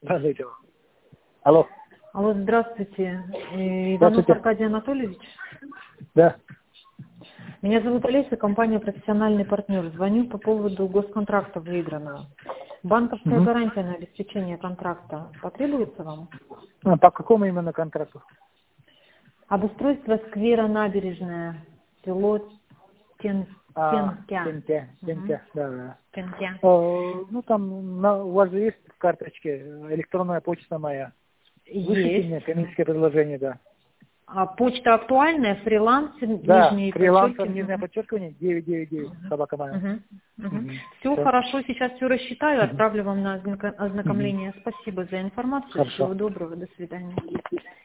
Да, дайте. Алло. Алло, здравствуйте. Иванов Здравствуйте. Аркадий Анатольевич. Да. Меня зовут Олеся, компания «Профессиональный партнер». Звоню по поводу госконтракта выигранного. Банковская Угу. гарантия на обеспечение контракта потребуется вам? А по какому именно контракту? Обустройство сквера «Набережная», село Тенкя. Тенте, да. Тенкя. Ну, там у вас же есть в карточке электронная почта моя. Вышлите мне Есть. коммерческое предложение, да. А почта актуальная, фриланс, Да, нижние фрилансер, подчеркивания. нижнее подчеркивание, 999, собака моя. Все Все. хорошо, сейчас все рассчитаю, отправлю вам на ознакомление. Спасибо за информацию, Хорошо. всего доброго, до свидания.